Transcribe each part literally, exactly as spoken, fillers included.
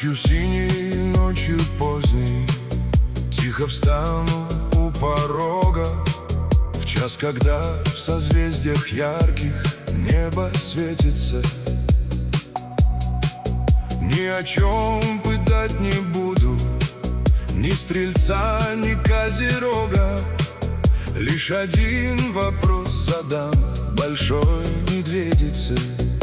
Ночью синей, ночью поздней тихо встану у порога, в час, когда в созвездиях ярких небо светится. Ни о чем пытать не буду, ни стрельца, ни козерога. Лишь один вопрос задам большой медведице.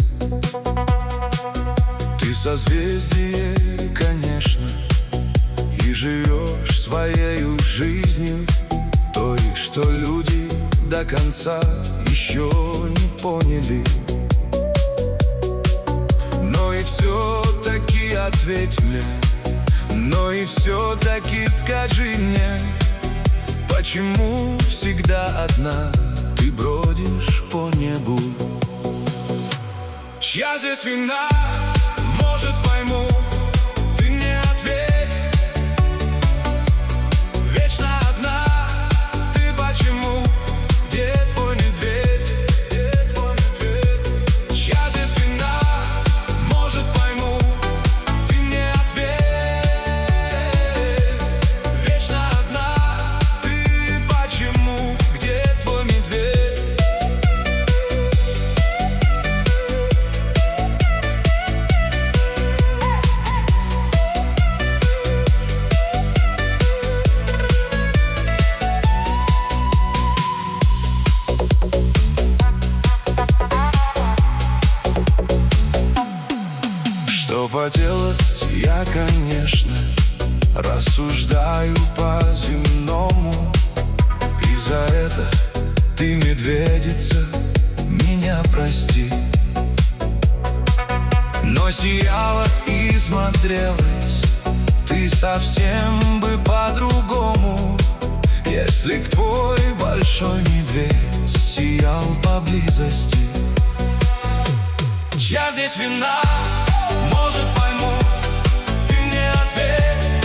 Ты созвездие, конечно, и живешь своею жизнью, той, что люди до конца еще не поняли. Но и все-таки ответь мне, но и все-таки скажи мне, почему всегда одна ты бродишь по небу? Чья здесь вина? Может, пойму, ты мне ответь. Вечно одна ты почему? Где твой медведь? Где твой медведь? Чья здесь вина? Может, пойму, ты мне ответь. Вечно одна ты почему? Где твой медведь? Что поделать, я, конечно, рассуждаю по-земному, и за это ты, медведица, меня прости. Но сияла и смотрелась ты совсем бы по-другому, если б твой большой медведь сиял поблизости. Чья здесь вина? Может, пойму, ты мне ответь.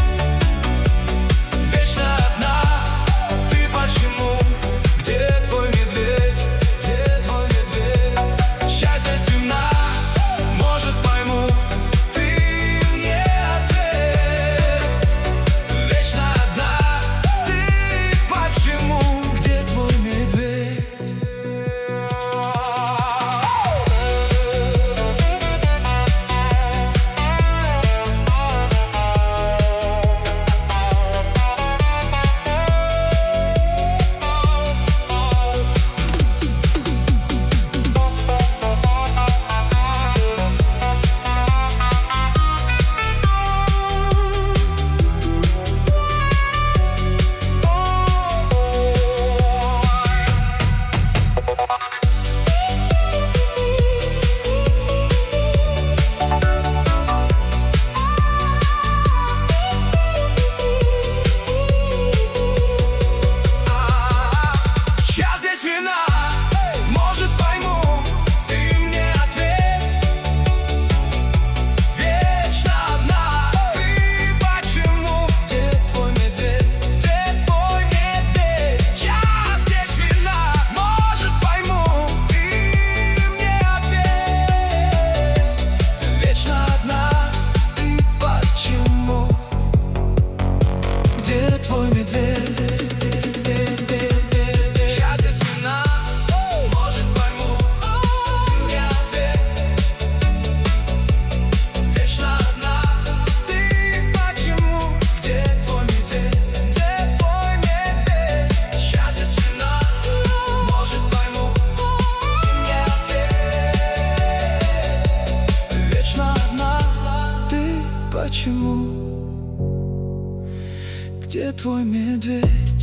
Вечно одна ты почему? Где твой медведь? Где твой медведь? Счастье вина. Может, пойму, ты мне ответь. Вечно одна ты почему? Где твой медведь? Твой медведь, я здесь вина. Может, пойму, ты мне ответь. Вечно одна ты почему? Где твой медведь? Где твой медведь? Я здесь вина. Может, пойму, ты мне ответь. Вечно одна ты почему? Где твой медведь?